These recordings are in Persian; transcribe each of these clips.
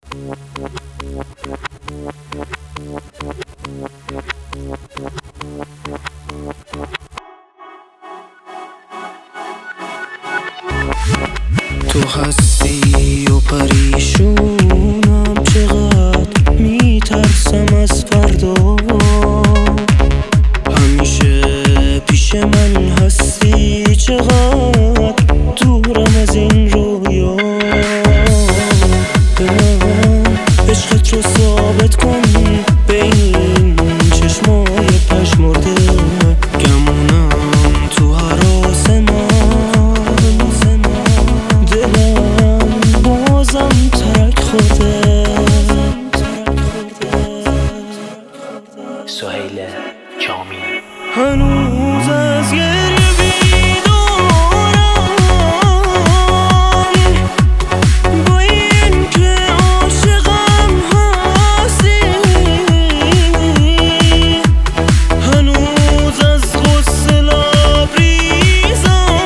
تو هستی و پریشونم، چقدر میترسم از فردا. همیشه پیش من هستی، چقدر دورم از این رویا. به من عشقت رو ثابت کن به این چشمای پشمرده. گمونم تو حراس من، دلم بازم ترک خورده. سهیل جامی هنوز از گریه بیدارم، با این که عاشقم هستی. هنوز از غصه لبریزم،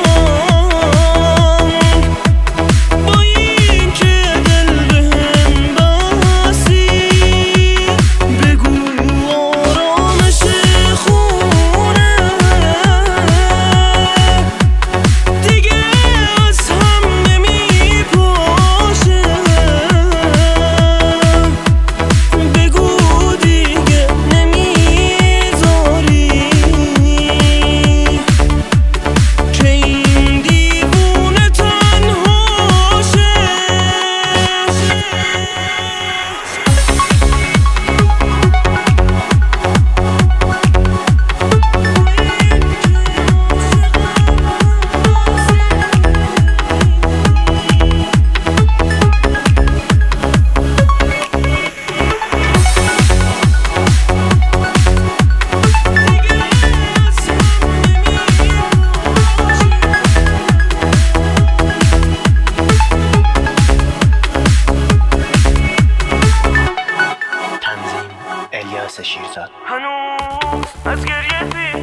با این که دل بهم بستی. بگو آرامش خونه دیگه از هم نمیپاشه. بگو دیگه نمیذاری که این دیوونه تنهاشه. تنظیم الیاس شیرزاد. هنوز از گریه